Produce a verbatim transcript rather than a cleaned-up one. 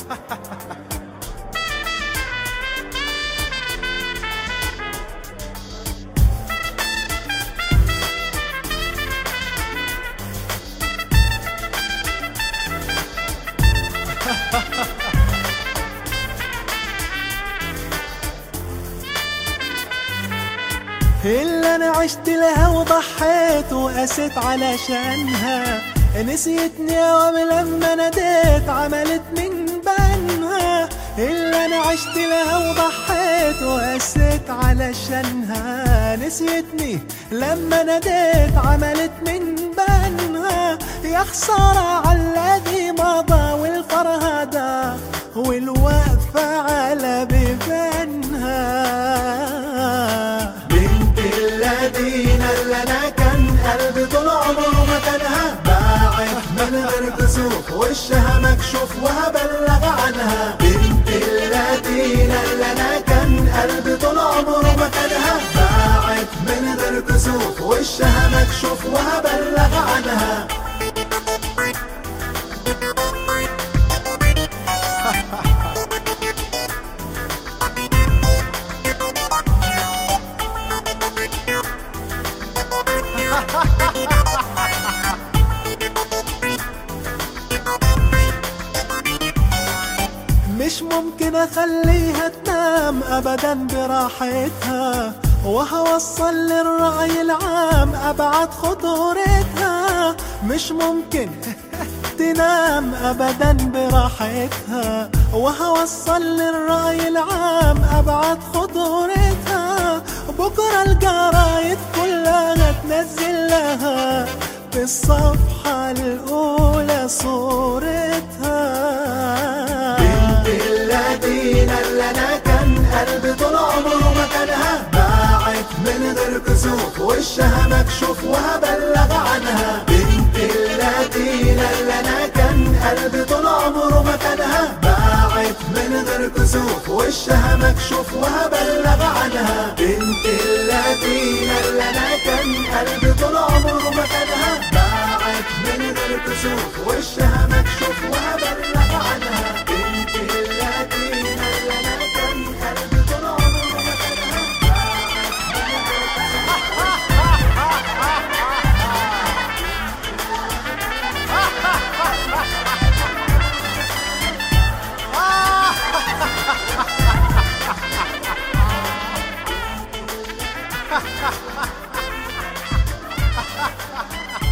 اللي انا عشت لها وضحيت وقست علشانها، نسيتني يوم لما ناديت عملت من بنها. اللي انا عشت لها وضحيت وقست علشانها، نسيتني لما ناديت عملت من بنها. يا خسارة على الذي مضى والفرهدة والوقفة على بيبانها. الذين اللي انا كان قلبي طول عمره مكانها، باعت من غير كسوف وشها مكشوف وهبلغ عنها. بنت الذين اللي انا كان قلبي طول عمره مكانها، باعت من غير كسوف وشها مكشوف وهبلغ عنها. مش ممكن اخليها تنام ابدا براحتها، وهوصل للرأي العام ابعد خطورتها. مش ممكن تنام ابدا براحتها، وهوصل للرأي العام ابعد خطورتها. بكرة الجرايد كلها تنزل لها في الصفحة الاولى صورتها. الذين اللي انا كان قلبي طول عمره مكانها، باعت من غير كسوف وشها مكشوف وهبلغ عنها. بنت الذين اللي انا كان قلبي طول عمره مكانها، باعت من غير كسوف وشها مكشوف وهبلغ عنها. بنت الذين اللي انا كان قلبي طول عمره مكانها، باعت من غير كسوف وشها مكشوف وهبلغ عنها. بنت الذين اللي انا كان قلبي طول عمره مكانها، باعت